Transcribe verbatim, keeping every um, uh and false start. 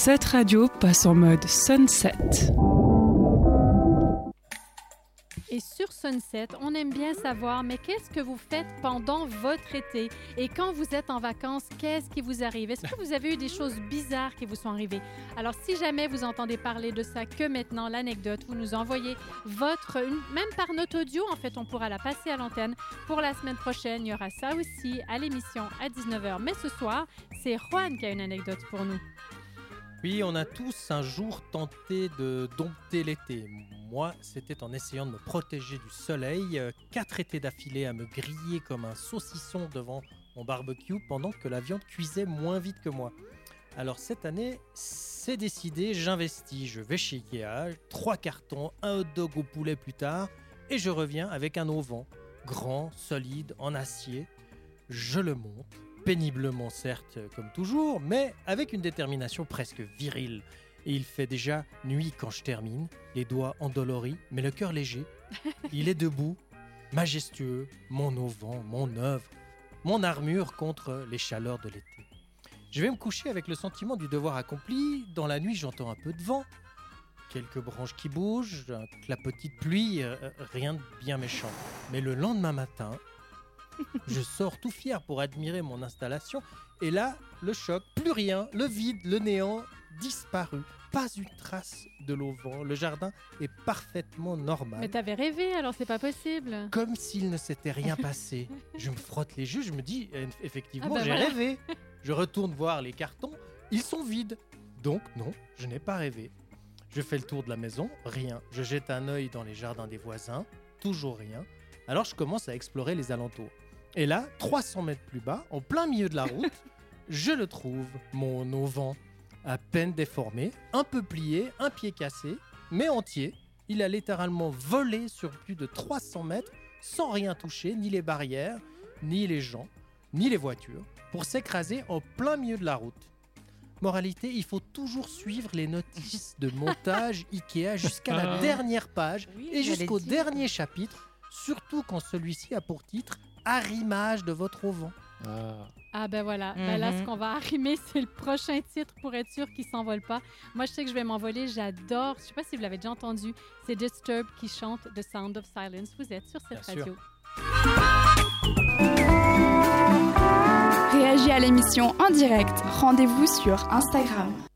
Cette radio passe en mode sunset. Et sur Sunset, on aime bien savoir, mais qu'est-ce que vous faites pendant votre été? Et quand vous êtes en vacances, qu'est-ce qui vous arrive? Est-ce que vous avez eu des choses bizarres qui vous sont arrivées? Alors, si jamais vous entendez parler de ça que maintenant, l'anecdote, vous nous envoyez votre, même par notre audio, en fait, on pourra la passer à l'antenne. Pour la semaine prochaine, il y aura ça aussi à l'émission à dix-neuf heures. Mais ce soir, c'est Juan qui a une anecdote pour nous. Oui, on a tous un jour tenté de dompter l'été. Moi, c'était en essayant de me protéger du soleil. Quatre étés d'affilée à me griller comme un saucisson devant mon barbecue pendant que la viande cuisait moins vite que moi. Alors cette année, c'est décidé, j'investis. Je vais chez Ikea, trois cartons, un hot dog au poulet plus tard, et je reviens avec un auvent, grand, solide, en acier. Je le monte. Péniblement certes, comme toujours, mais avec une détermination presque virile. Et il fait déjà nuit quand je termine, les doigts endoloris, mais le cœur léger. Il est debout, majestueux, mon auvent, mon œuvre, mon armure contre les chaleurs de l'été. Je vais me coucher avec le sentiment du devoir accompli. Dans la nuit, j'entends un peu de vent, quelques branches qui bougent, un clapotis de pluie, euh, rien de bien méchant. Mais le lendemain matin, je sors tout fier pour admirer mon installation et là, le choc, plus rien, le vide, le néant, disparu. Pas une trace de l'auvent, le jardin est parfaitement normal. Mais t'avais rêvé, alors c'est pas possible. Comme s'il ne s'était rien passé. Je me frotte les yeux, je me dis, effectivement, ah bah j'ai voilà. rêvé. Je retourne voir les cartons, ils sont vides. Donc non, je n'ai pas rêvé. Je fais le tour de la maison, rien. Je jette un œil dans les jardins des voisins, toujours rien. Alors je commence à explorer les alentours. Et là, trois cents mètres plus bas, en plein milieu de la route, je le trouve, mon auvent, à peine déformé, un peu plié, un pied cassé, mais entier. Il a littéralement volé sur plus de trois cents mètres, sans rien toucher, ni les barrières, ni les gens, ni les voitures, pour s'écraser en plein milieu de la route. Moralité, il faut toujours suivre les notices de montage Ikea jusqu'à la dernière page Oui, et j'allais jusqu'au dire. dernier chapitre, surtout quand celui-ci a pour titre « Arrimage de votre auvent ». Ah. Ah ben voilà, ben là Mhm. ce qu'on va arrimer, c'est le prochain titre pour être sûr qu'il s'envole pas. Moi je sais que je vais m'envoler, j'adore, je sais pas si vous l'avez déjà entendu, c'est Disturbed qui chante The Sound of Silence. Vous êtes sur cette Bien sûr. radio. Réagis à l'émission en direct. Rendez-vous sur Instagram.